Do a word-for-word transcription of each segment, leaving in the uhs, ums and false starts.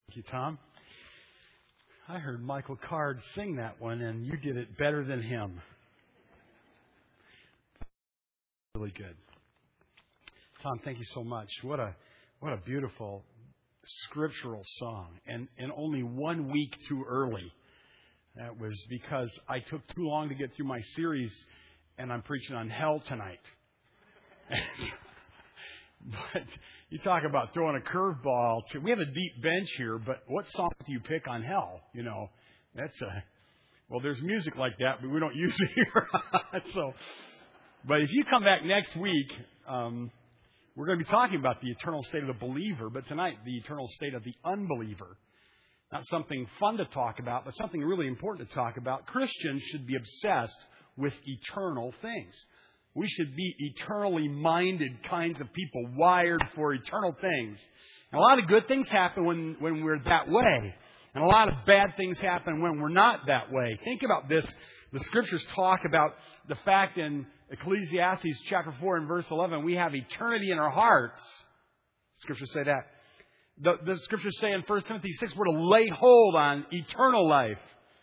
Thank you, Tom. I heard Michael Card sing that one, and you did it better than him. Really good. Tom, thank you so much. What a what a beautiful scriptural song, and, and only one week too early. That was because I took too long to get through my series, and I'm preaching on hell tonight. But you talk about throwing a curveball. To, we have a deep bench here, but what song do you pick on hell? You know, that's a well. There's music like that, but we don't use it here. So, but if you come back next week, um, we're going to be talking about the eternal state of the believer. But tonight, the eternal state of the unbeliever. Not something fun to talk about, but something really important to talk about. Christians should be obsessed with eternal things. We should be eternally minded kinds of people, wired for eternal things. And a lot of good things happen when, when we're that way. And a lot of bad things happen when we're not that way. Think about this. The Scriptures talk about the fact in Ecclesiastes chapter four and verse eleven, we have eternity in our hearts. Scriptures say that. The, the Scriptures say in First Timothy six, we're to lay hold on eternal life.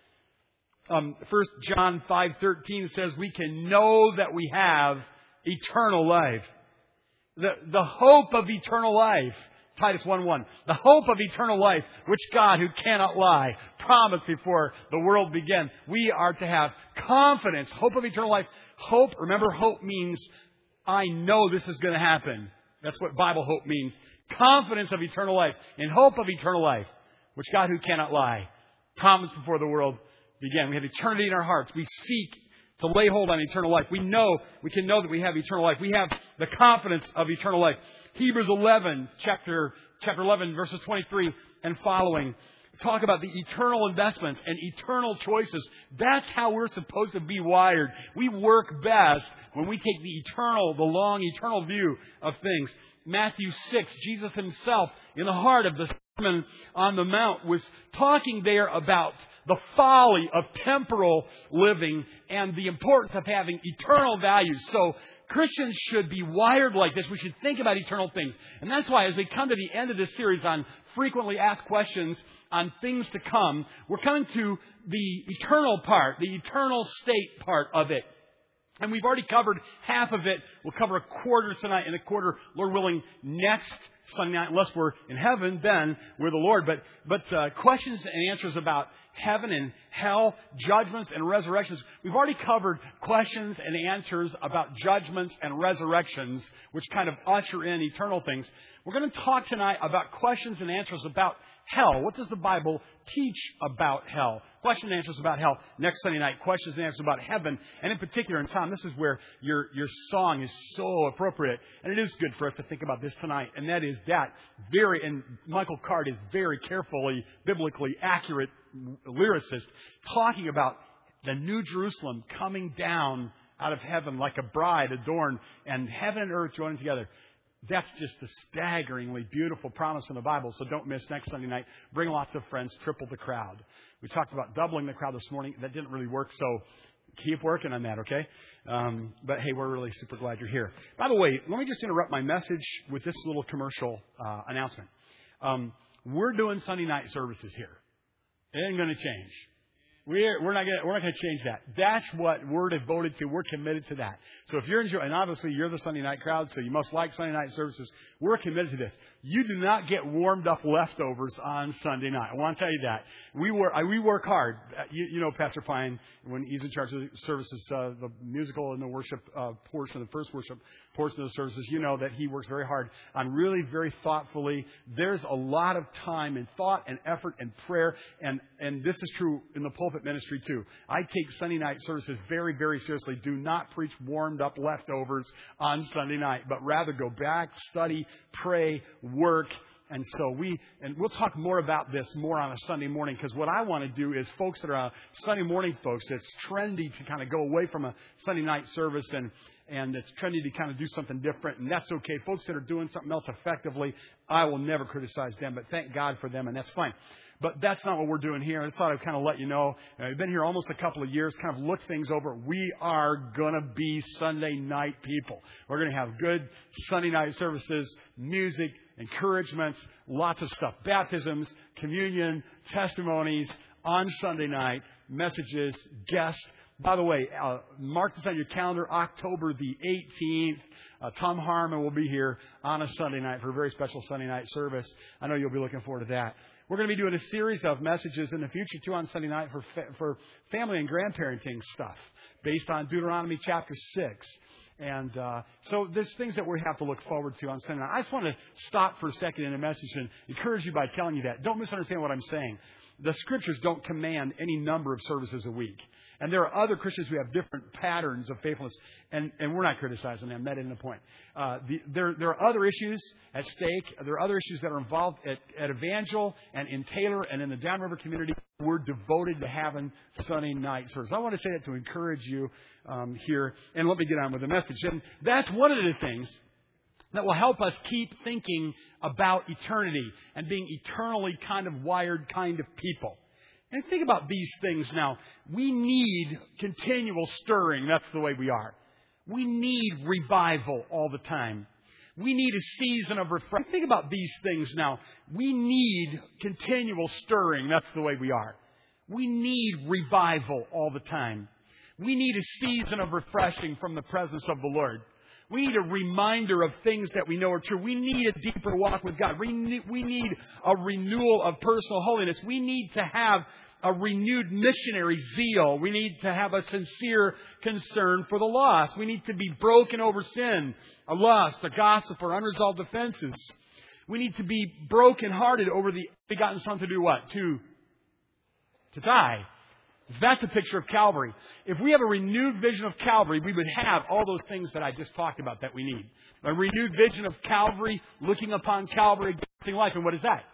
Um, First John five thirteen says we can know that we have eternal life. The, the hope of eternal life. Titus one one. The hope of eternal life, which God, who cannot lie, promised before the world began. We are to have confidence. Hope of eternal life. Hope, remember, hope means I know this is going to happen. That's what Bible hope means. Confidence of eternal life. And hope of eternal life, which God, who cannot lie, promised before the world began. We have eternity in our hearts. We seek to lay hold on eternal life. We know, we can know that we have eternal life. We have the confidence of eternal life. Hebrews eleven, chapter, chapter eleven, verses twenty-three and following, talk about the eternal investments and eternal choices. That's how we're supposed to be wired. We work best when we take the eternal, the long, eternal view of things. Matthew six, Jesus himself, in the heart of the Sermon on the Mount, was talking there about the folly of temporal living and the importance of having eternal values. So Christians should be wired like this. We should think about eternal things. And that's why as we come to the end of this series on frequently asked questions on things to come, we're coming to the eternal part, the eternal state part of it. And we've already covered half of it. We'll cover a quarter tonight and a quarter, Lord willing, next Sunday night, unless we're in heaven, then with the Lord. But but uh, questions and answers about heaven and hell, judgments and resurrections. We've already covered questions and answers about judgments and resurrections, which kind of usher in eternal things. We're going to talk tonight about questions and answers about hell. What does the Bible teach about hell? Questions and answers about hell. Next Sunday night, questions and answers about heaven. And in particular, and Tom, this is where your, your song is so appropriate. And it is good for us to think about this tonight. And that is that very, and Michael Card is very carefully, biblically accurate lyricist, talking about the New Jerusalem coming down out of heaven like a bride adorned, and heaven and earth joining together. That's just a staggeringly beautiful promise in the Bible. So don't miss next Sunday night. Bring lots of friends. Triple the crowd. We talked about doubling the crowd this morning. That didn't really work. So keep working on that, okay? Um, but hey, we're really super glad you're here. By the way, let me just interrupt my message with this little commercial uh, announcement. Um, we're doing Sunday night services here. It ain't going to change. We're, we're not going we're not going to change that. That's what we're devoted to. We're committed to that. So if you're enjoying, and obviously you're the Sunday night crowd, so you must like Sunday night services. We're committed to this. You do not get warmed up leftovers on Sunday night. I want to tell you that. We work, we work hard. You, you know Pastor Pine, when he's in charge of the services, uh, the musical and the worship uh, portion, the first worship portion of the services, you know that he works very hard on really very thoughtfully. There's a lot of time and thought and effort and prayer, and, and this is true in the pulpit ministry too. I take Sunday night services very, very seriously. Do not preach warmed up leftovers on Sunday night, but rather go back, study, pray, work. And so we, and we'll talk more about this more on a Sunday morning, because what I want to do is folks that are Sunday morning folks, it's trendy to kind of go away from a Sunday night service, and and it's trendy to kind of do something different, and that's okay. Folks that are doing something else effectively, I will never criticize them, but thank God for them, and that's fine. But that's not what we're doing here. I just thought I'd kind of let you know. I've been here almost a couple of years, kind of look things over. We are going to be Sunday night people. We're going to have good Sunday night services, music, encouragements, lots of stuff. Baptisms, communion, testimonies on Sunday night, messages, guests. By the way, uh, mark this on your calendar, October the eighteenth. Uh, Tom Harmon will be here on a Sunday night for a very special Sunday night service. I know you'll be looking forward to that. We're going to be doing a series of messages in the future, too, on Sunday night for fa- for family and grandparenting stuff based on Deuteronomy chapter six. And uh, so there's things that we have to look forward to on Sunday night. I just want to stop for a second in a message and encourage you by telling you that. Don't misunderstand what I'm saying. The Scriptures don't command any number of services a week. And there are other Christians who have different patterns of faithfulness, and, and we're not criticizing them. That isn't the point. Uh, the, there, there are other issues at stake. There are other issues that are involved at, at Evangel and in Taylor and in the Downriver community. We're devoted to having Sunday night service. I want to say that to encourage you um, here, and let me get on with the message. And that's one of the things that will help us keep thinking about eternity and being eternally kind of wired kind of people. And think about these things now. We need continual stirring. That's the way we are. We need revival all the time. We need a season of refreshing. Think about these things now. We need continual stirring. That's the way we are. We need revival all the time. We need a season of refreshing from the presence of the Lord. We need a reminder of things that we know are true. We need a deeper walk with God. We need, we need a renewal of personal holiness. We need to have a renewed missionary zeal. We need to have a sincere concern for the lost. We need to be broken over sin, a lust, a gossip, or unresolved offenses. We need to be brokenhearted over the begotten Son to do what? To, to die. That's a picture of Calvary. If we have a renewed vision of Calvary, we would have all those things that I just talked about that we need. A renewed vision of Calvary, looking upon Calvary, experiencing life. And what is that?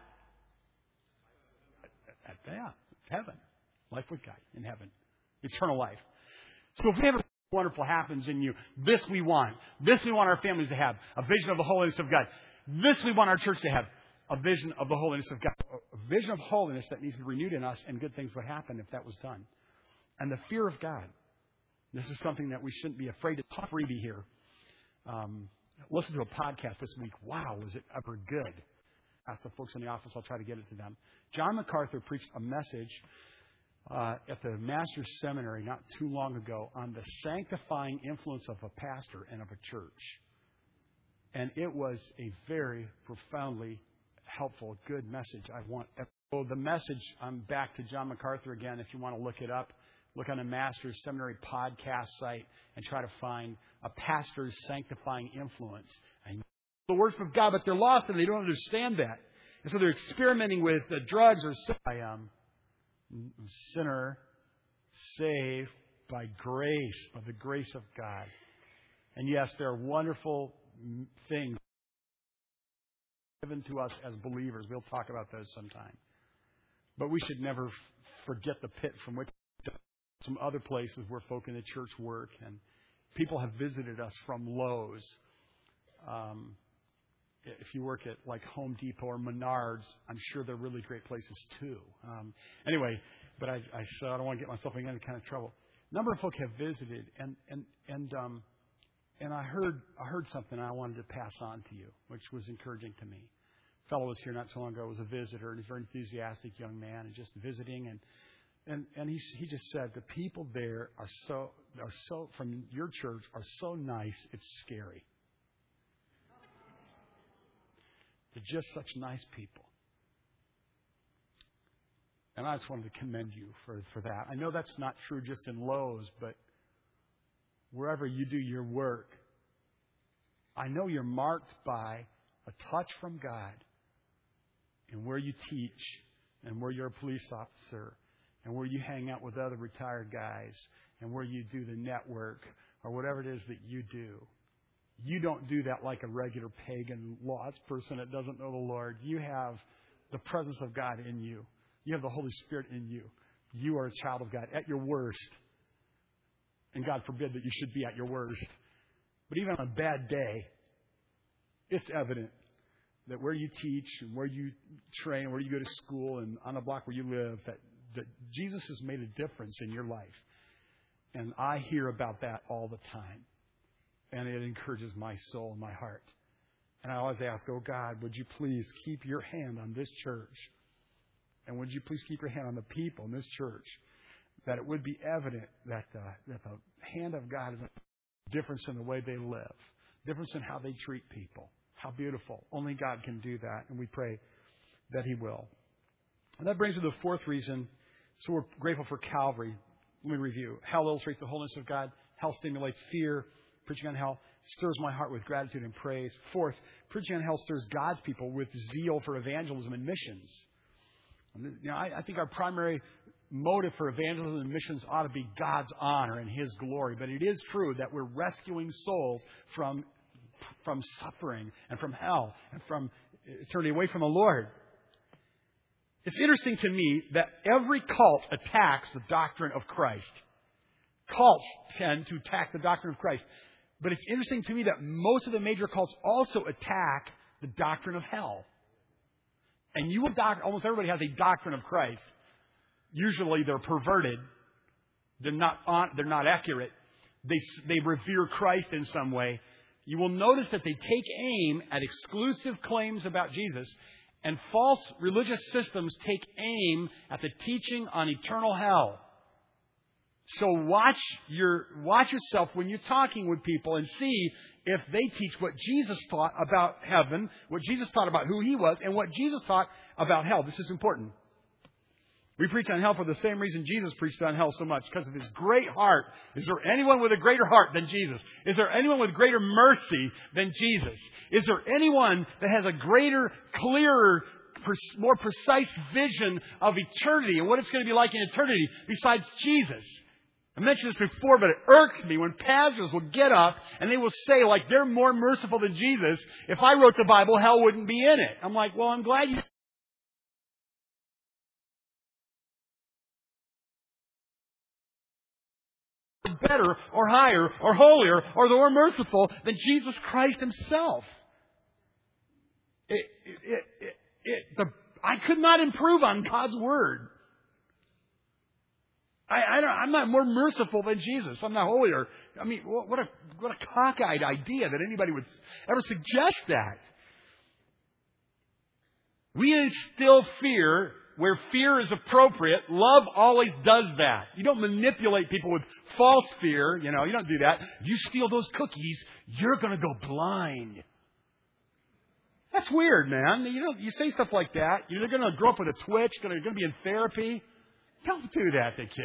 Yeah, it's heaven. Life with God in heaven. Eternal life. So if we have a wonderful happens in you, this we want. This we want our families to have. A vision of the holiness of God. This we want our church to have. A vision of the holiness of God. A vision of holiness that needs to be renewed in us, and good things would happen if that was done. And the fear of God. This is something that we shouldn't be afraid to talk freebie here. Um, listen to a podcast this week. Wow, was it ever good? Ask the folks in the office. I'll try to get it to them. John MacArthur preached a message uh, at the Master's Seminary not too long ago on the sanctifying influence of a pastor and of a church. And it was a very profoundly helpful, good message. I want so the message. I'm back to John MacArthur again. If you want to look it up, look on the Master's Seminary podcast site and try to find a pastor's sanctifying influence. And the words of God, but they're lost and they don't understand that, and so they're experimenting with uh, drugs or sin. I am a sinner saved by grace, by the grace of God. And yes, there are wonderful things given to us as believers. We'll talk about those sometime. But we should never forget the pit from which some other places where folk in the church work. And people have visited us from Lowe's. Um, if you work at like Home Depot or Menards, I'm sure they're really great places too. Um, anyway, but I, I, so I don't want to get myself in any kind of trouble. A number of folk have visited, and and and um, And I heard I heard something I wanted to pass on to you, which was encouraging to me. A fellow was here not so long ago, was a visitor, and he's a very enthusiastic young man, and just visiting, and and and he he just said the people there are so are so from your church are so nice, it's scary. They're just such nice people, and I just wanted to commend you for for that. I know that's not true just in Lowe's, but wherever you do your work, I know you're marked by a touch from God in where you teach and where you're a police officer and where you hang out with other retired guys and where you do the network or whatever it is that you do. You don't do that like a regular pagan lost person that doesn't know the Lord. You have the presence of God in you. You have the Holy Spirit in you. You are a child of God at your worst. And God forbid that you should be at your worst. But even on a bad day, it's evident that where you teach and where you train, where you go to school and on the block where you live, that, that Jesus has made a difference in your life. And I hear about that all the time. And it encourages my soul and my heart And I always ask, oh God, would you please keep your hand on this church? And would you please keep your hand on the people in this church? That it would be evident that, uh, that the hand of God is a difference in the way they live. Difference in how they treat people. How beautiful. Only God can do that. And we pray that He will. And that brings us to the fourth reason. So we're grateful for Calvary. Let me review. Hell illustrates the holiness of God. Hell stimulates fear. Preaching on hell stirs my heart with gratitude and praise. Fourth, preaching on hell stirs God's people with zeal for evangelism and missions. You know, I, I think our primary motive for evangelism and missions ought to be God's honor and His glory. But it is true that we're rescuing souls from, from suffering and from hell and from eternity away from the Lord. It's interesting to me that every cult attacks the doctrine of Christ. Cults tend to attack the doctrine of Christ. But it's interesting to me that most of the major cults also attack the doctrine of hell. And you will doc- almost everybody has a doctrine of Christ. Usually they're perverted. They're not on, they're not accurate. They they revere Christ in some way. You will notice that they take aim at exclusive claims about Jesus, and false religious systems take aim at the teaching on eternal hell. So watch your watch yourself when you're talking with people and see if they teach what Jesus taught about heaven, what Jesus taught about who He was, and what Jesus taught about hell. This is important. We preach on hell for the same reason Jesus preached on hell so much, because of His great heart. Is there anyone with a greater heart than Jesus? Is there anyone with greater mercy than Jesus? Is there anyone that has a greater, clearer, more precise vision of eternity and what it's going to be like in eternity besides Jesus? I mentioned this before, but it irks me when pastors will get up and they will say, like, they're more merciful than Jesus. If I wrote the Bible, hell wouldn't be in it. I'm like, well, I'm glad you... better or higher or holier or the more merciful than Jesus Christ Himself. It, it, it, it, the, I could not improve on God's Word. I, I don't, I'm not more merciful than Jesus. I'm not holier. I mean, what a what a cockeyed idea that anybody would ever suggest that. We instill fear where fear is appropriate. Love always does that. You don't manipulate people with false fear. You know, you don't do that. If you steal those cookies, you're going to go blind. That's weird, man. You know, you say stuff like that. You're going to grow up with a twitch. You're going to be in therapy. Don't do that to kids.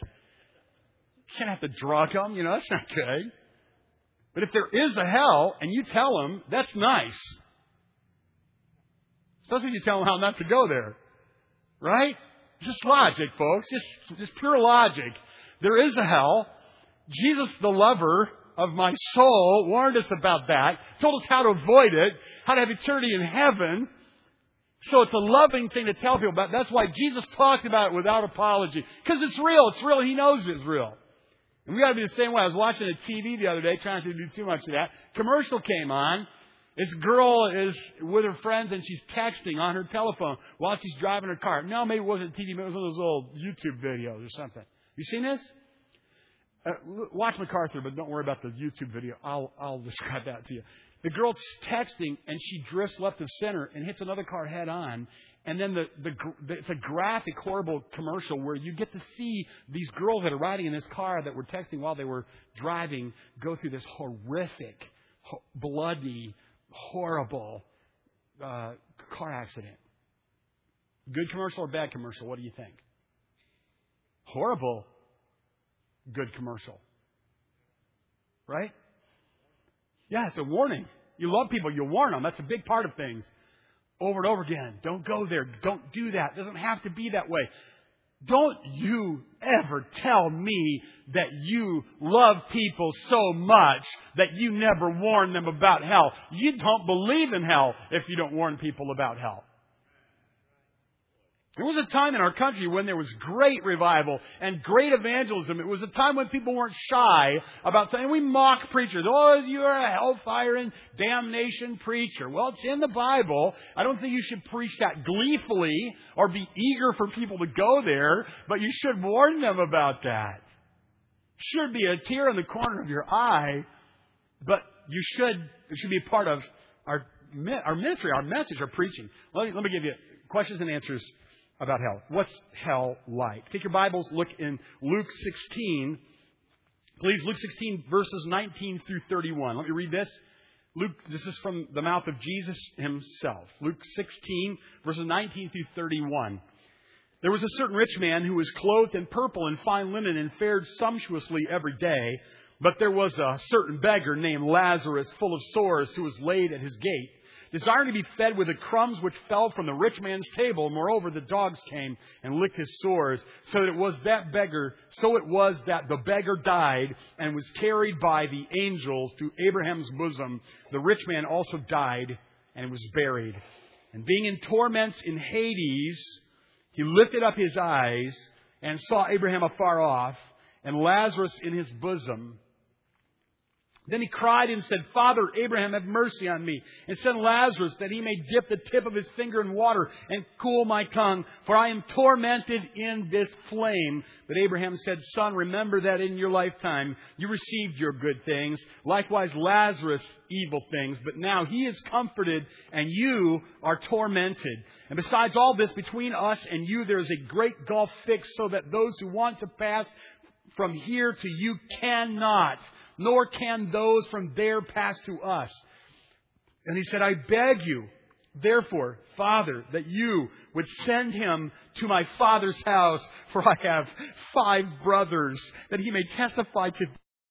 You can't have to drug them. You know, that's not good. But if there is a hell and you tell them, that's nice. Especially if you tell them how not to go there. Right? Just logic, folks. Just, just pure logic. There is a hell. Jesus, the lover of my soul, warned us about that. Told us how to avoid it. How to have eternity in heaven. So it's a loving thing to tell people about. That's why Jesus talked about it without apology. Because it's real. It's real. He knows it's real. And we got to be the same way. I was watching a T V the other day, trying to do too much of that. Commercial came on. This girl is with her friends and she's texting on her telephone while she's driving her car. No, maybe it wasn't T V, maybe it was one of those old YouTube videos or something. You seen this? Uh, watch MacArthur, but don't worry about the YouTube video. I'll I'll describe that to you. The girl's texting and she drifts left of center and hits another car head on. And then the, the, the it's a graphic, horrible commercial where you get to see these girls that are riding in this car that were texting while they were driving go through this horrific, ho- bloody, horrible uh, car accident. Good commercial or bad commercial? What do you think? Horrible, good commercial. Right? Yeah, it's a warning. You love people, you warn them. That's a big part of things. Over and over again. Don't go there. Don't do that. It doesn't have to be that way. Don't you ever tell me that you love people so much that you never warn them about hell. You don't believe in hell if you don't warn people about hell. There was a time in our country when there was great revival and great evangelism. It was a time when people weren't shy about saying, we mock preachers. Oh, you're a hellfire and damnation preacher. Well, it's in the Bible. I don't think you should preach that gleefully or be eager for people to go there, but you should warn them about that. Should be a tear in the corner of your eye, but you should, it should be part of our our ministry, our message, our preaching. Let me, let me give you questions and answers about hell. What's hell like? Take your Bibles, look in Luke sixteen. Please, Luke sixteen, verses nineteen through thirty-one. Let me read this. Luke, this is from the mouth of Jesus himself. Luke sixteen, verses nineteen through thirty-one. There was a certain rich man who was clothed in purple and fine linen and fared sumptuously every day. But there was a certain beggar named Lazarus, full of sores, who was laid at his gate, desiring to be fed with the crumbs which fell from the rich man's table. Moreover, the dogs came and licked his sores. So that it was that beggar, so it was that the beggar died and was carried by the angels to Abraham's bosom. The rich man also died and was buried. And being in torments in Hades, he lifted up his eyes and saw Abraham afar off and Lazarus in his bosom. Then he cried and said, Father, Abraham, have mercy on me, and send Lazarus that he may dip the tip of his finger in water and cool my tongue, for I am tormented in this flame. But Abraham said, Son, remember that in your lifetime you received your good things, likewise Lazarus evil things. But now he is comforted and you are tormented. And besides all this, between us and you there is a great gulf fixed, so that those who want to pass from here to you cannot, nor can those from there pass to us. And he said, I beg you, therefore, Father, that you would send him to my father's house, for I have five brothers, that he may testify to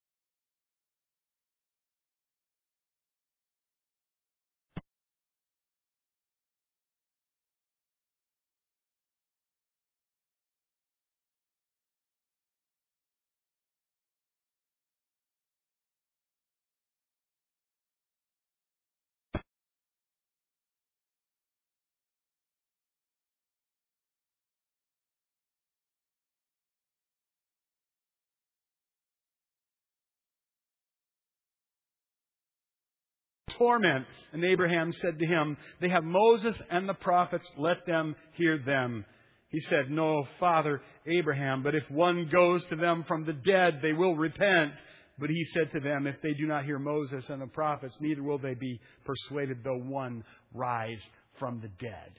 torment. And Abraham said to him, They have Moses and the prophets, let them hear them. He said, No, Father Abraham, but if one goes to them from the dead, they will repent. But he said to them, If they do not hear Moses and the prophets, neither will they be persuaded, though one rise from the dead.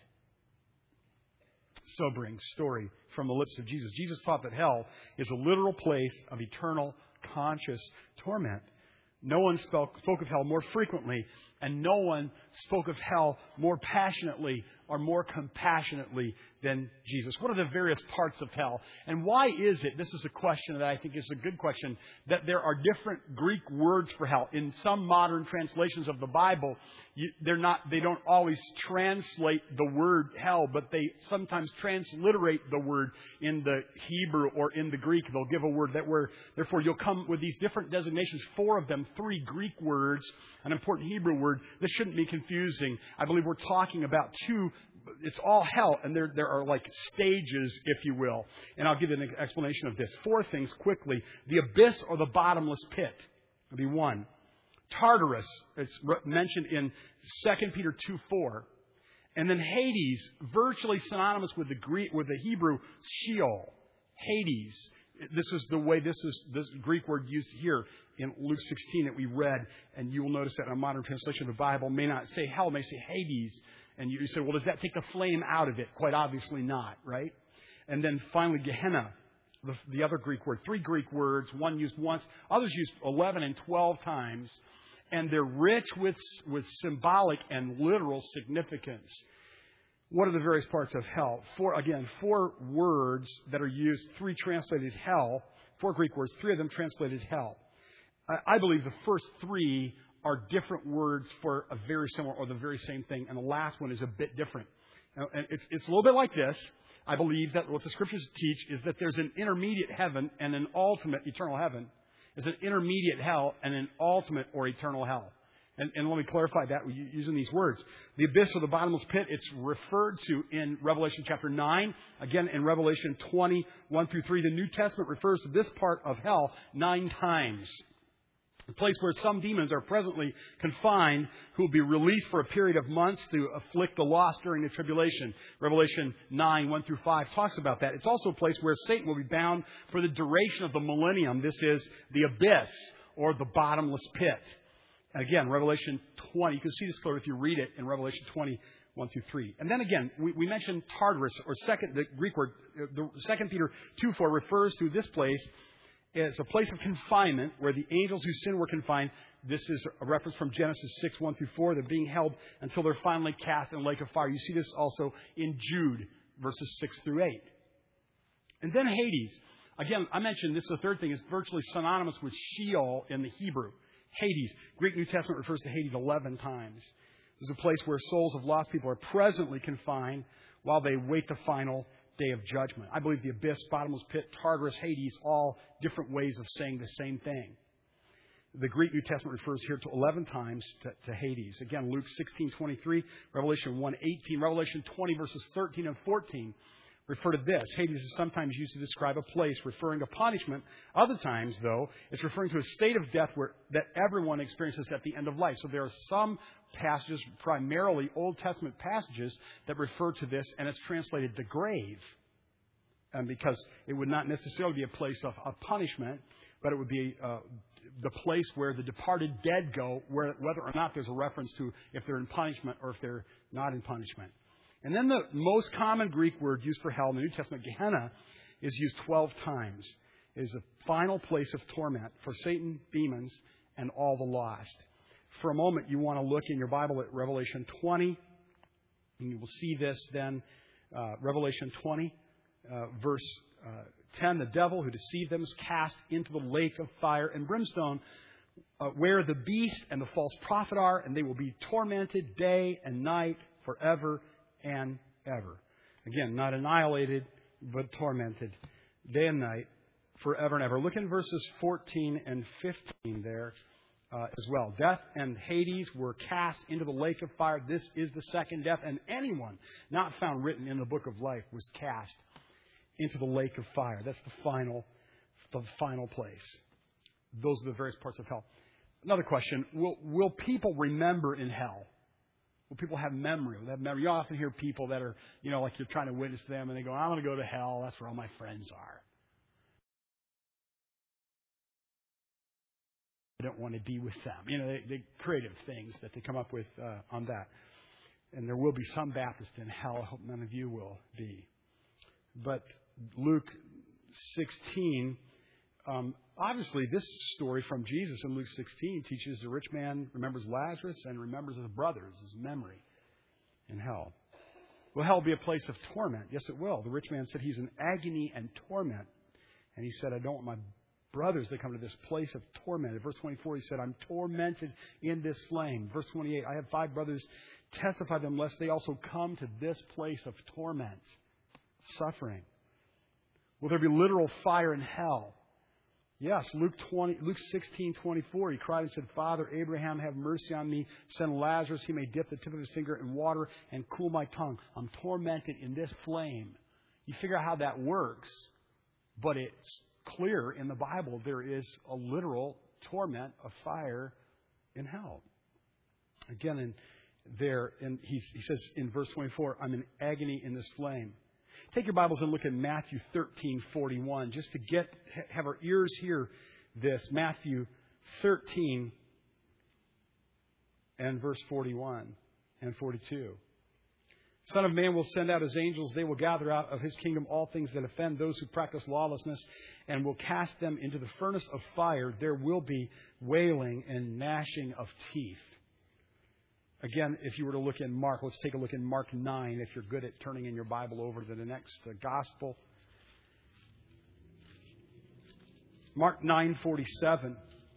Sobering story from the lips of Jesus. Jesus taught that hell is a literal place of eternal conscious torment. No one spoke, spoke of hell more frequently, and no one spoke of hell more passionately or more compassionately than Jesus. What are the various parts of hell? And why is it, this is a question that I think is a good question, that there are different Greek words for hell? In some modern translations of the Bible, you, they're not, they don't always translate the word hell, but they sometimes transliterate the word in the Hebrew or in the Greek. They'll give a word that where, therefore you'll come with these different designations, four of them, three Greek words, an important Hebrew word. This shouldn't be confusing. I believe we're talking about two. It's all hell, and there there are like stages, if you will. And I'll give you an explanation of this. Four things quickly. The abyss or the bottomless pit would be one. Tartarus, it's mentioned in Second Peter two four. And then Hades, virtually synonymous with the Greek, with the Hebrew Sheol. Hades. This is the way this is this Greek word used here in Luke sixteen that we read. And you will notice that in a modern translation of the Bible may not say hell, may say Hades. And you say, well, does that take the flame out of it? Quite obviously not, right? And then finally, Gehenna, the, the other Greek word. Three Greek words, one used once, others used eleven and twelve times. And they're rich with, with symbolic and literal significance. What are the various parts of hell? Four, again, four words that are used, three translated hell, four Greek words, three of them translated hell. I, I believe the first three are different words for a very similar or the very same thing, and the last one is a bit different. Now, and it's, it's a little bit like this. I believe that what the Scriptures teach is that there's an intermediate heaven and an ultimate eternal heaven. There's an intermediate hell and an ultimate or eternal hell. And, and let me clarify that using these words. The abyss or the bottomless pit, it's referred to in Revelation chapter nine. Again, in Revelation twenty, one through three, the New Testament refers to this part of hell nine times. A place where some demons are presently confined who will be released for a period of months to afflict the lost during the tribulation. Revelation nine, one through five talks about that. It's also a place where Satan will be bound for the duration of the millennium. This is the abyss or the bottomless pit. Again, Revelation twenty. You can see this clearly if you read it in Revelation twenty, one through three. And then again, we, we mentioned Tartarus, or second, the Greek word, the Second Peter two four refers to this place as a place of confinement where the angels who sinned were confined. This is a reference from Genesis six, one through four. They're being held until they're finally cast in a lake of fire. You see this also in Jude, verses six through eight. And then Hades. Again, I mentioned this is the third thing. It's virtually synonymous with Sheol in the Hebrew. Hades. Greek New Testament refers to Hades eleven times. This is a place where souls of lost people are presently confined while they wait the final day of judgment. I believe the abyss, bottomless pit, Tartarus, Hades, all different ways of saying the same thing. The Greek New Testament refers here to eleven times to, to Hades. Again, Luke sixteen twenty-three, Revelation one eighteen, Revelation twenty verses thirteen and fourteen refer to this. Hades is sometimes used to describe a place referring to punishment. Other times, though, it's referring to a state of death where that everyone experiences at the end of life. So there are some passages, primarily Old Testament passages, that refer to this, and it's translated the grave. And because it would not necessarily be a place of, of punishment, but it would be uh, the place where the departed dead go, where, whether or not there's a reference to if they're in punishment or if they're not in punishment. And then the most common Greek word used for hell in the New Testament, Gehenna, is used twelve times. It is a final place of torment for Satan, demons, and all the lost. For a moment, you want to look in your Bible at Revelation twenty, and you will see this then. Uh, Revelation twenty, uh, verse uh, ten, the devil who deceived them is cast into the lake of fire and brimstone, uh, where the beast and the false prophet are, and they will be tormented day and night forever and ever. Again, not annihilated, but tormented day and night forever and ever. Look in verses fourteen and fifteen there uh, as well. Death and Hades were cast into the lake of fire. This is the second death, and anyone not found written in the book of life was cast into the lake of fire. That's the final, the final place. Those are the various parts of hell. Another question, will, will people remember in hell? Will people have memory? Will they have memory? You often hear people that are, you know, like you're trying to witness to them, and they go, I'm going to go to hell. That's where all my friends are. I don't want to be with them. You know, they, they creative things that they come up with uh, on that. And there will be some Baptists in hell. I hope none of you will be. But Luke sixteen, um, obviously this story from Jesus in Luke sixteen teaches the rich man remembers Lazarus and remembers his brothers, his memory in hell. Will hell be a place of torment? Yes, it will. The rich man said he's in agony and torment. And he said, I don't want my brothers to come to this place of torment. In verse twenty-four, he said, I'm tormented in this flame. Verse twenty-eight, I have five brothers. Testify them lest they also come to this place of torment, suffering. Will there be literal fire in hell? Yes, Luke twenty, Luke sixteen twenty-four. He cried and said, Father Abraham, have mercy on me. Send Lazarus, he may dip the tip of his finger in water and cool my tongue. I'm tormented in this flame. You figure out how that works, but it's clear in the Bible there is a literal torment of fire in hell. Again, in there, and he, he says in verse twenty-four, I'm in agony in this flame. Take your Bibles and look at Matthew thirteen forty-one, just to get have our ears hear this. Matthew thirteen and verse forty-one and forty-two. Son of Man will send out his angels. They will gather out of his kingdom all things that offend those who practice lawlessness, and will cast them into the furnace of fire. There will be wailing and gnashing of teeth. Again, if you were to look in Mark, let's take a look in Mark nine, if you're good at turning in your Bible over to the next uh, gospel. Mark nine forty-seven.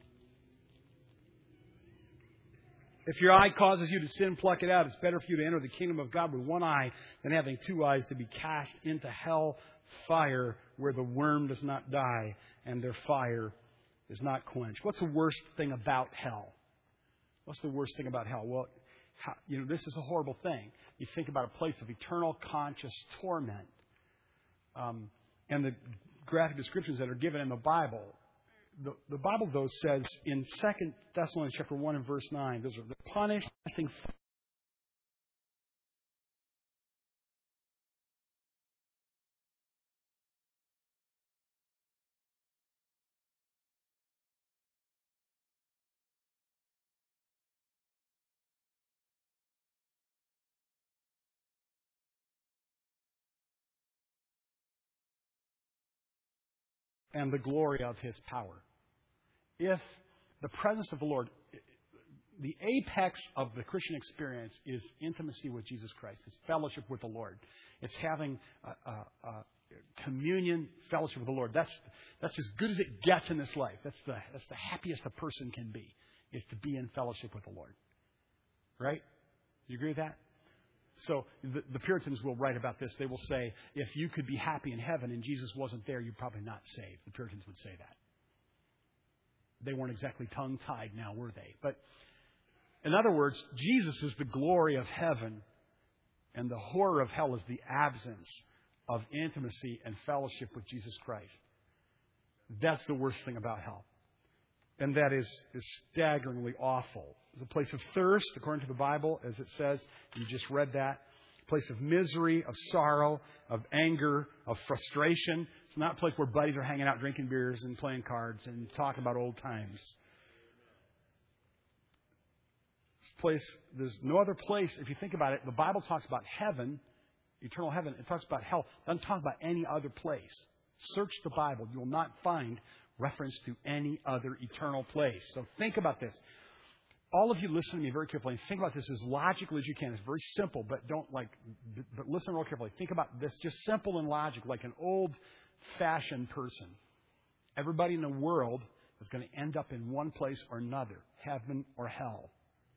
If your eye causes you to sin, pluck it out. It's better for you to enter the kingdom of God with one eye than having two eyes to be cast into hell fire where the worm does not die and their fire is not quenched. What's the worst thing about hell? What's the worst thing about hell? Well, how, you know, this is a horrible thing. You think about a place of eternal conscious torment. Um, and the graphic descriptions that are given in the Bible. The, the Bible, though, says in Second Thessalonians chapter one and verse nine, those are the punished, and the glory of His power. If the presence of the Lord, the apex of the Christian experience is intimacy with Jesus Christ. It's fellowship with the Lord. It's having a, a, a communion, fellowship with the Lord. That's that's as good as it gets in this life. That's the that's the happiest a person can be, is to be in fellowship with the Lord. Right? Do you agree with that? So the, the Puritans will write about this. They will say, if you could be happy in heaven and Jesus wasn't there, you're probably not saved. The Puritans would say that. They weren't exactly tongue-tied now, were they? But in other words, Jesus is the glory of heaven, and the horror of hell is the absence of intimacy and fellowship with Jesus Christ. That's the worst thing about hell. And that is, is staggeringly awful. It's a place of thirst, according to the Bible, as it says. You just read that. A place of misery, of sorrow, of anger, of frustration. It's not a place where buddies are hanging out, drinking beers and playing cards and talking about old times. This place, there's no other place, if you think about it, the Bible talks about heaven, eternal heaven. It talks about hell. It doesn't talk about any other place. Search the Bible. You will not find reference to any other eternal place. So think about this. All of you listen to me very carefully and think about this as logically as you can. It's very simple, but don't like, but listen real carefully. Think about this just simple and logical, like an old-fashioned person. Everybody in the world is going to end up in one place or another, heaven or hell.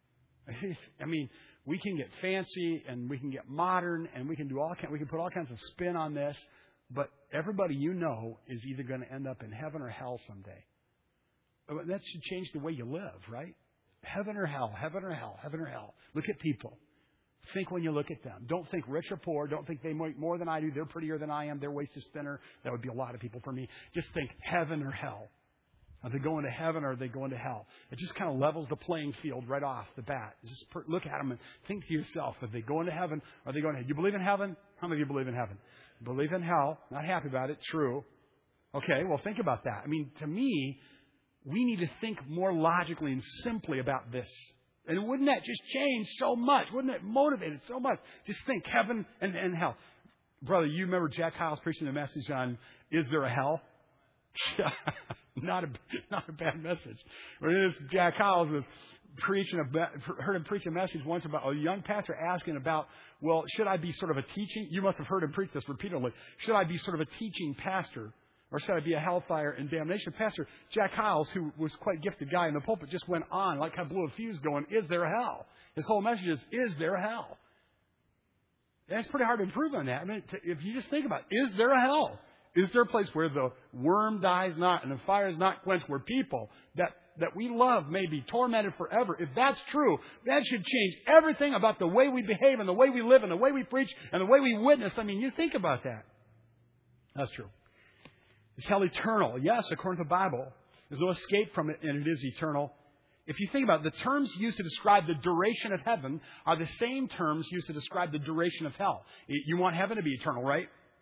I mean, we can get fancy and we can get modern and we can do all we can put all kinds of spin on this, but everybody you know is either going to end up in heaven or hell someday. That should change the way you live, right? Heaven or hell, heaven or hell, heaven or hell. Look at people. Think when you look at them. Don't think rich or poor. Don't think they make more than I do. They're prettier than I am. Their waist is thinner. That would be a lot of people for me. Just think heaven or hell. Are they going to heaven or are they going to hell? It just kind of levels the playing field right off the bat. Just look at them and think to yourself, are they going to heaven or are they going to hell? You believe in heaven? How many of you believe in heaven? Believe in hell. Not happy about it. True. Okay, well, think about that. I mean, to me, we need to think more logically and simply about this. And wouldn't that just change so much? Wouldn't it motivate it so much? Just think heaven and, and hell. Brother, you remember Jack Hyles preaching the message on, is there a hell? not a not a bad message. But it is, Jack Hyles was preaching a, heard him preach a message once about a young pastor asking about, well, should I be sort of a teaching? You must have heard him preach this repeatedly. Should I be sort of a teaching pastor? Or should I be a hellfire and damnation pastor? Jack Hyles, who was quite a gifted guy in the pulpit, just went on like I blew a fuse going, is there a hell? His whole message is, is there a hell? And it's pretty hard to improve on that. I mean, if you just think about it, is there a hell? Is there a place where the worm dies not and the fire is not quenched, where people that, that we love may be tormented forever? If that's true, that should change everything about the way we behave and the way we live and the way we preach and the way we witness. I mean, you think about that. That's true. Is hell eternal? Yes, according to the Bible. There's no escape from it, and it is eternal. If you think about it, the terms used to describe the duration of heaven are the same terms used to describe the duration of hell. You want heaven to be eternal, right?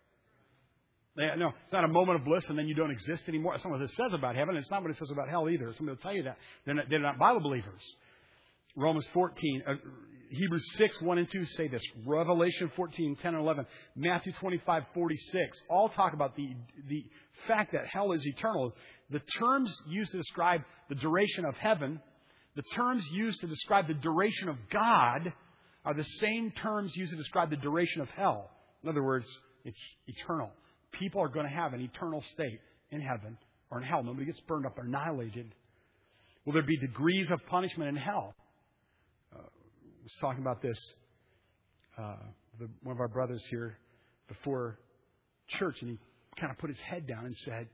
No, it's not a moment of bliss and then you don't exist anymore. That's not what it says about heaven. It's not what it says about hell either. Somebody will tell you that. They're not, they're not Bible believers. Romans fourteen, uh, Hebrews six, one and two say this. Revelation fourteen, ten and eleven. Matthew twenty-five, forty-six. All talk about the, the fact that hell is eternal. The terms used to describe the duration of heaven, the terms used to describe the duration of God, are the same terms used to describe the duration of hell. In other words, it's eternal. People are going to have an eternal state in heaven or in hell. Nobody gets burned up or annihilated. Will there be degrees of punishment in hell? Uh, I was talking about this. Uh, the, one of our brothers here before church, and he kind of put his head down and said,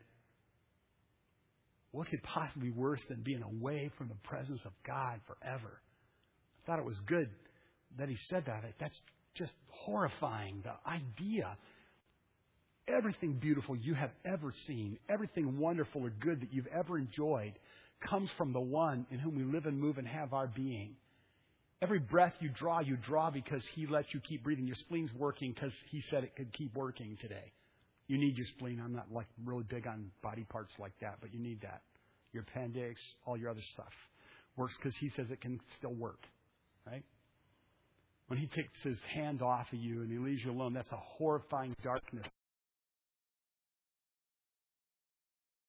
what could possibly be worse than being away from the presence of God forever? I thought it was good that he said that. That's just horrifying, the idea. Everything beautiful you have ever seen, everything wonderful or good that you've ever enjoyed comes from the one in whom we live and move and have our being. Every breath you draw, you draw because He lets you keep breathing. Your spleen's working because He said it could keep working today. You need your spleen. I'm not like really big on body parts like that, but you need that. Your appendix, all your other stuff works because He says it can still work, right? When He takes His hand off of you and He leaves you alone, that's a horrifying darkness.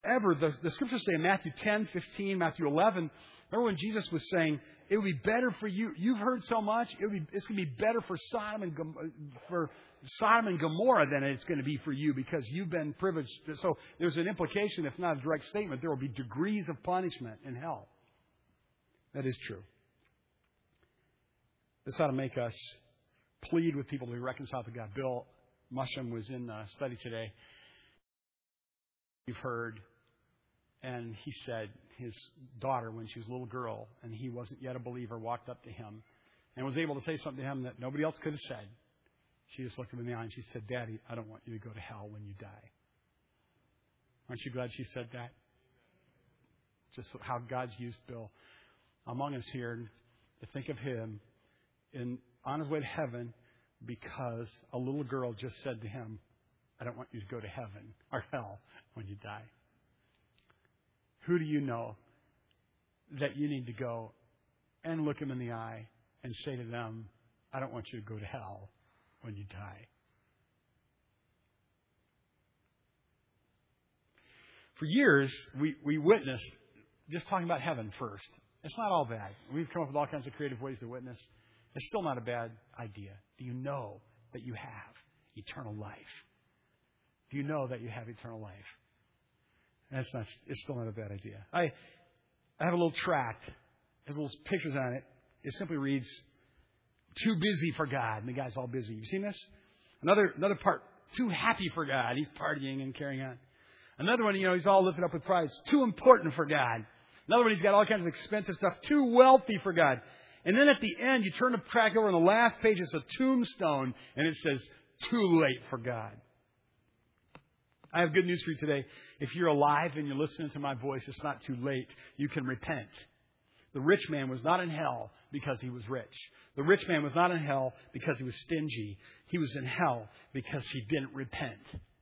ever. The, the scriptures say in Matthew ten, fifteen, Matthew eleven, remember when Jesus was saying, it would be better for you. You've heard so much. It would be, it's going to be better for Sodom and for Sodom and Gomorrah than it's going to be for you because you've been privileged. So there's an implication, if not a direct statement, there will be degrees of punishment in hell. That is true. This ought to make us plead with people to be reconciled to God. Bill Musham was in a study today. You've heard. And he said his daughter, when she was a little girl, and he wasn't yet a believer, walked up to him and was able to say something to him that nobody else could have said. She just looked him in the eye and she said, Daddy, I don't want you to go to hell when you die. Aren't you glad she said that? Just how God's used Bill among us here to think of him in on his way to heaven because a little girl just said to him, I don't want you to go to heaven or hell when you die. Who do you know that you need to go and look them in the eye and say to them, I don't want you to go to hell when you die? For years, we, we witnessed just talking about heaven first. It's not all bad. We've come up with all kinds of creative ways to witness. It's still not a bad idea. Do you know that you have eternal life? Do you know that you have eternal life? That's not, it's still not a bad idea. I, I have a little tract. It has little pictures on it. It simply reads, too busy for God. And the guy's all busy. You seen this? Another, another part, too happy for God. He's partying and carrying on. Another one, you know, he's all lifted up with pride. It's too important for God. Another one, he's got all kinds of expensive stuff. Too wealthy for God. And then at the end, you turn the tract over on the last page, it's a tombstone, and it says, too late for God. I have good news for you today. If you're alive and you're listening to my voice, it's not too late. You can repent. The rich man was not in hell because he was rich. The rich man was not in hell because he was stingy. He was in hell because he didn't repent.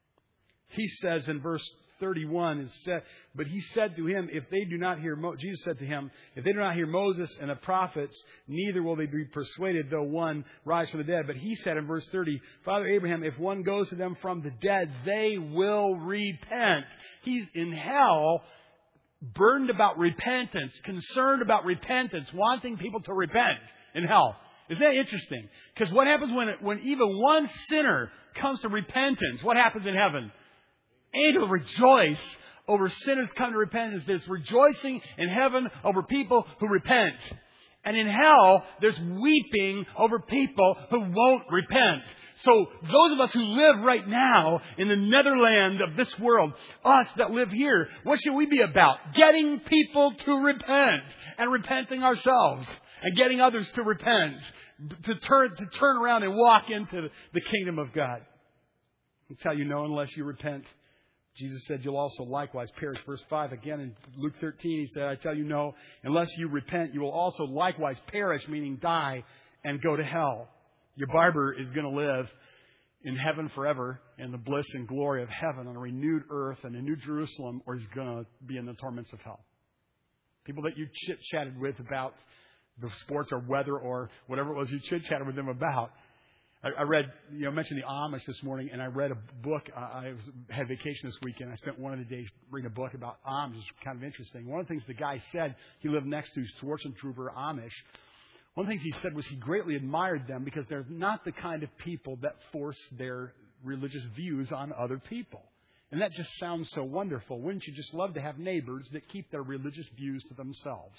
He says in verse thirty-one, it said, but he said to him, if they do not hear, Mo-, Jesus said to him, if they do not hear Moses and the prophets, neither will they be persuaded, though one rise from the dead. But he said in verse thirty, Father Abraham, if one goes to them from the dead, they will repent. He's in hell, burdened about repentance, concerned about repentance, wanting people to repent in hell. Isn't that interesting? Because what happens when, when even one sinner comes to repentance? What happens in heaven? Angels rejoice over sinners come to repentance. There's rejoicing in heaven over people who repent. And in hell, there's weeping over people who won't repent. So those of us who live right now in the netherland of this world, us that live here, what should we be about? Getting people to repent and repenting ourselves and getting others to repent, to turn, to turn around and walk into the kingdom of God. That's how you know unless you repent. Jesus said, you'll also likewise perish. Verse five, again in Luke thirteen, he said, I tell you no, unless you repent, you will also likewise perish, meaning die and go to hell. Your barber is going to live in heaven forever in the bliss and glory of heaven on a renewed earth and a new Jerusalem, or he's going to be in the torments of hell. People that you chit-chatted with about the sports or weather or whatever it was you chit-chatted with them about. I read, you know, mentioned the Amish this morning, and I read a book. Uh, I was, had vacation this weekend. I spent one of the days reading a book about Amish. It's kind of interesting. One of the things the guy said, he lived next to Schwarzenegger Amish. One of the things he said was he greatly admired them because they're not the kind of people that force their religious views on other people. And that just sounds so wonderful. Wouldn't you just love to have neighbors that keep their religious views to themselves?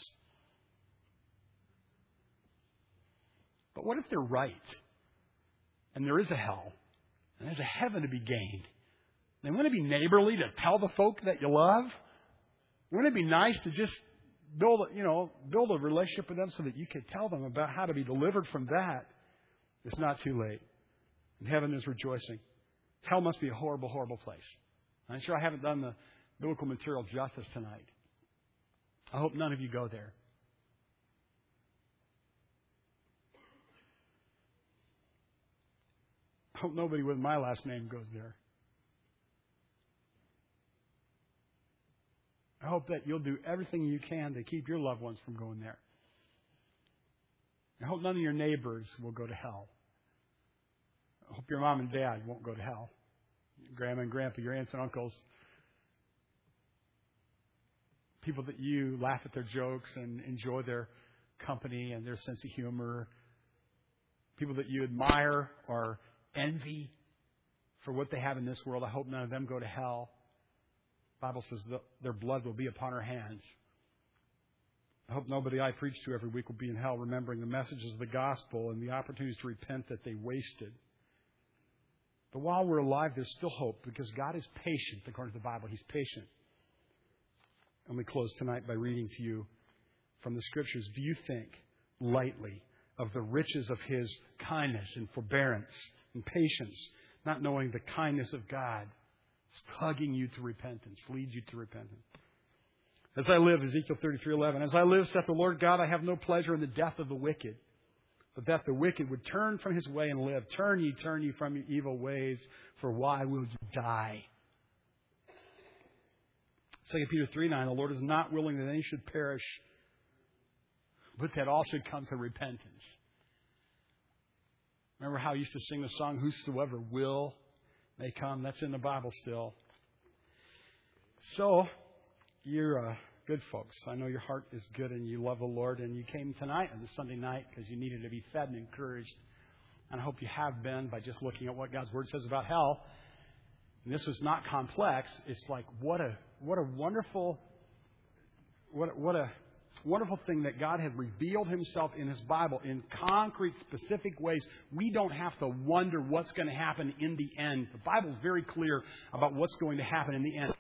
But what if they're right? And there is a hell, and there's a heaven to be gained. And wouldn't it be neighborly to tell the folk that you love? Wouldn't it be nice to just build, you know, build a relationship with them so that you could tell them about how to be delivered from that? It's not too late. And heaven is rejoicing. Hell must be a horrible, horrible place. I'm sure I haven't done the biblical material justice tonight. I hope none of you go there. I hope nobody with my last name goes there. I hope that you'll do everything you can to keep your loved ones from going there. I hope none of your neighbors will go to hell. I hope your mom and dad won't go to hell. Your grandma and grandpa, your aunts and uncles. People that you laugh at their jokes and enjoy their company and their sense of humor. People that you admire or envy for what they have in this world. I hope none of them go to hell. The Bible says that their blood will be upon our hands. I hope nobody I preach to every week will be in hell remembering the messages of the gospel and the opportunities to repent that they wasted. But while we're alive, there's still hope because God is patient. According to the Bible, He's patient. And we close tonight by reading to you from the Scriptures. Do you think lightly of the riches of His kindness and forbearance and patience, not knowing the kindness of God is tugging you to repentance, leads you to repentance? As I live, Ezekiel thirty-three eleven, as I live, saith the Lord God, I have no pleasure in the death of the wicked, but that the wicked would turn from his way and live. Turn ye, turn ye from your evil ways, for why will you die? Second Peter three nine, the Lord is not willing that any should perish, but that all should come to repentance. Remember how I used to sing the song, whosoever will may come? That's in the Bible still. So, you're uh, good folks. I know your heart is good and you love the Lord, and you came tonight on the Sunday night because you needed to be fed and encouraged. And I hope you have been by just looking at what God's Word says about hell. And this was not complex. It's like what a what a wonderful what a, what a wonderful thing that God has revealed Himself in His Bible in concrete, specific ways. We don't have to wonder what's going to happen in the end. The Bible is very clear about what's going to happen in the end.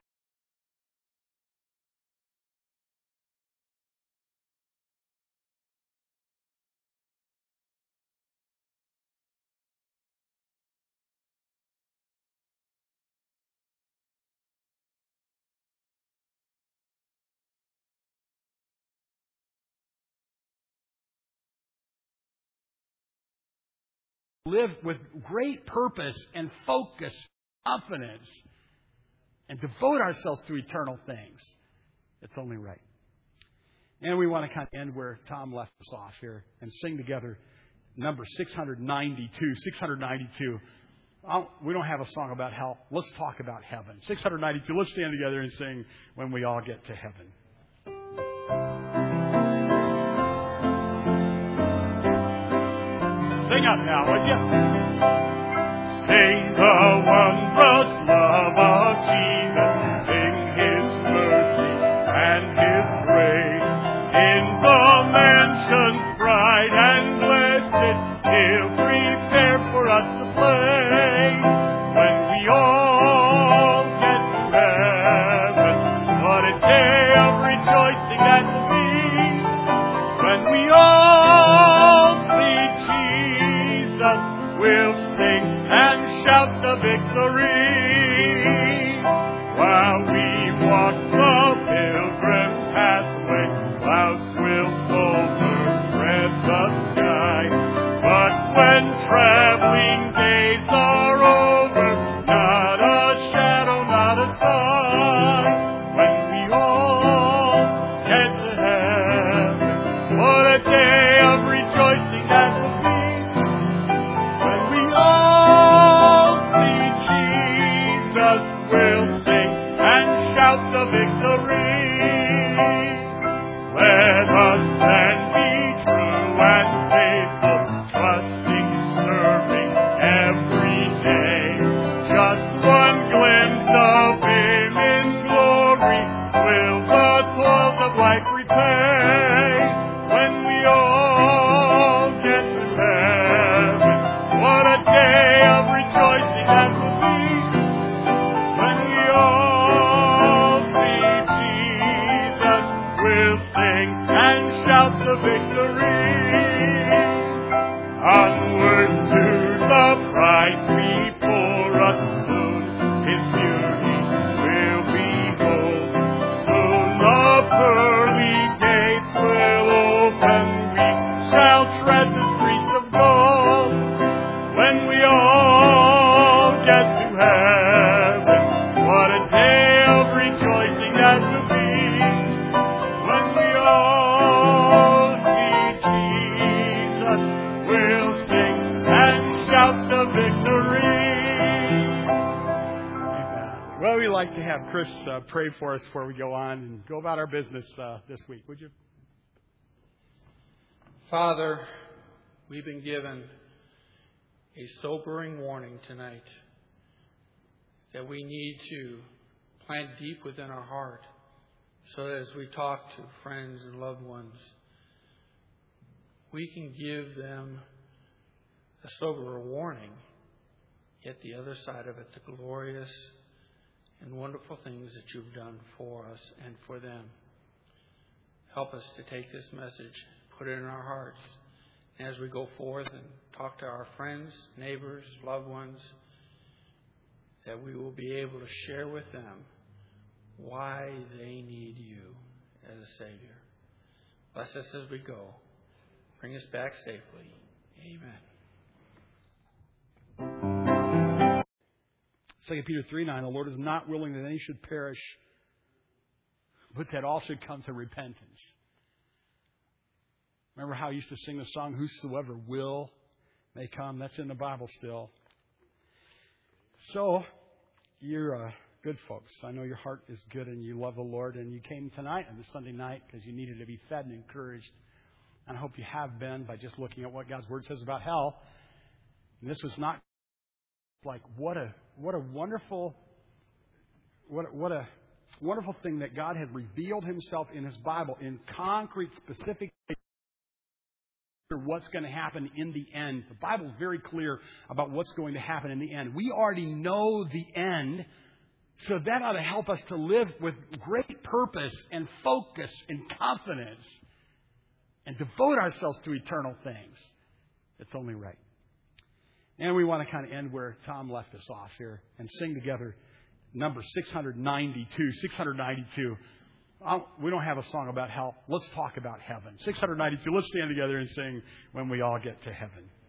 Live with great purpose and focus, confidence, and devote ourselves to eternal things. It's only right. And we want to kind of end where Tom left us off here and sing together number six ninety-two. six ninety-two. Oh, we don't have a song about hell. Let's talk about heaven. six ninety-two. Let's stand together and sing When We All Get to Heaven. Sing up now, would you? Sing the wondrous love of Jesus. Sing His mercy and His grace. In the mansions bright and blessed, He'll prepare for us to play. When we all get to heaven, what a day of rejoicing that will be. When we all see Jesus, we'll sing and shout the victory. While we walk the pilgrim pathway, clouds will overspread the sky. But when traveling days are over, not a shadow, not a sign. When we all get to heaven, what a day of rejoicing that will be. When we all see Jesus, we'll sing and shout the victory. Let us then be true and faithful, trusting, serving every day. Just one glimpse of Him in glory will the toils of life repay. When we all get to heaven, what a day of rejoicing that will be. When we all see Jesus, we'll sing and shout the victory. Onward to the prize before us soon, His beauty will behold. Soon the pearly gates like to have Chris uh, pray for us before we go on and go about our business uh, this week, would you? Father, we've been given a sobering warning tonight that we need to plant deep within our heart so that as we talk to friends and loved ones, we can give them a sober warning, yet the other side of it, the glorious and wonderful things that you've done for us and for them. Help us to take this message, put it in our hearts, and as we go forth and talk to our friends, neighbors, loved ones, that we will be able to share with them why they need you as a Savior. Bless us as we go. Bring us back safely. Amen. Second Peter three nine, the Lord is not willing that any should perish, but that all should come to repentance. Remember how I used to sing the song, Whosoever will may come? That's in the Bible still. So, you're uh, good folks. I know your heart is good and you love the Lord, and you came tonight on this Sunday night because you needed to be fed and encouraged. And I hope you have been by just looking at what God's Word says about hell. And this was not like what a what a wonderful what a, what a wonderful thing that God had revealed Himself in His Bible in concrete, specific what's going to happen in the end. The Bible is very clear about what's going to happen in the end. We already know the end, so that ought to help us to live with great purpose and focus and confidence and devote ourselves to eternal things. It's only right. And we want to kind of end where Tom left us off here and sing together number six ninety-two. six ninety-two. I'll, we don't have a song about hell. Let's talk about heaven. six ninety-two. Let's stand together and sing When We All Get to Heaven.